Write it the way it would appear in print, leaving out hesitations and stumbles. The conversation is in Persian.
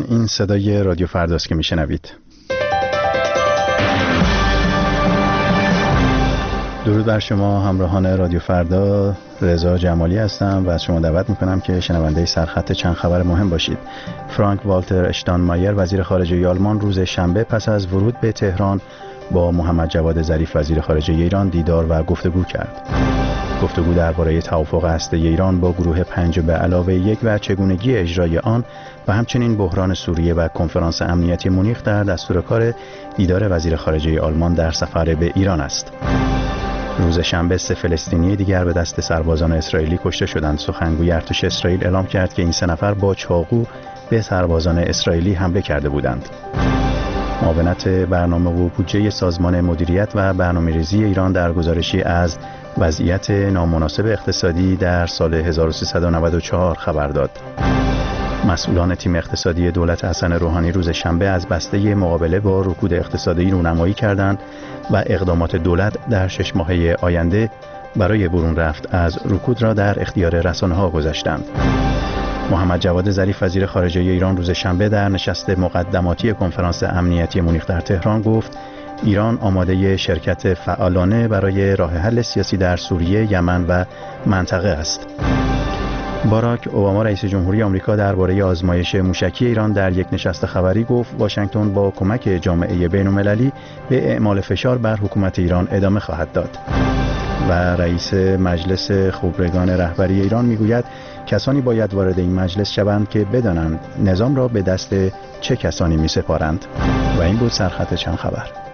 این صدای رادیو فرداست که میشنوید. درود بر شما همراهان رادیو فردا. رضا جمالی هستم و از شما دعوت میکنم که شنونده سرخط چند خبر مهم باشید. فرانک والتر اشتاینمایر وزیر خارجه آلمان روز شنبه پس از ورود به تهران با محمد جواد ظریف وزیر خارجه ایران دیدار و گفتگو کرد. گفتگو درباره توافق هسته‌ای ایران با گروه 5 به علاوه 1 و چگونگی اجرای آن و همچنین بحران سوریه و کنفرانس امنیتی مونیخ در دستور کار دیدار وزیر خارجه آلمان در سفر به ایران است. روز شنبه 3 فلسطینی دیگر به دست سربازان اسرائیلی کشته شدند. سخنگوی ارتش اسرائیل اعلام کرد که این 3 نفر با چاقو به سربازان اسرائیلی حمله کرده بودند. معاونت برنامه و بودجه سازمان مدیریت و برنامه‌ریزی ایران در گزارشی از وضعیت نامناسب اقتصادی در سال 1394 خبر داد. مسئولان تیم اقتصادی دولت حسن روحانی روز شنبه از بسته مقابله با رکود اقتصادی رونمایی کردند و اقدامات دولت در 6 ماهه آینده برای برون رفت از رکود را در اختیار رسانه‌ها گذاشتند. محمد جواد ظریف وزیر خارجه ایران روز شنبه در نشست مقدماتی کنفرانس امنیتی مونیخ در تهران گفت ایران آماده شرکت فعالانه برای راه حل سیاسی در سوریه، یمن و منطقه است. باراک اوباما رئیس جمهوری آمریکا درباره آزمایش موشکی ایران در یک نشست خبری گفت واشنگتن با کمک جامعه بین‌المللی به اعمال فشار بر حکومت ایران ادامه خواهد داد. و رئیس مجلس خبرگان رهبری ایران میگوید کسانی باید وارد این مجلس شوند که بدانند نظام را به دست چه کسانی می‌سپارند. و این بود سرخط چند خبر.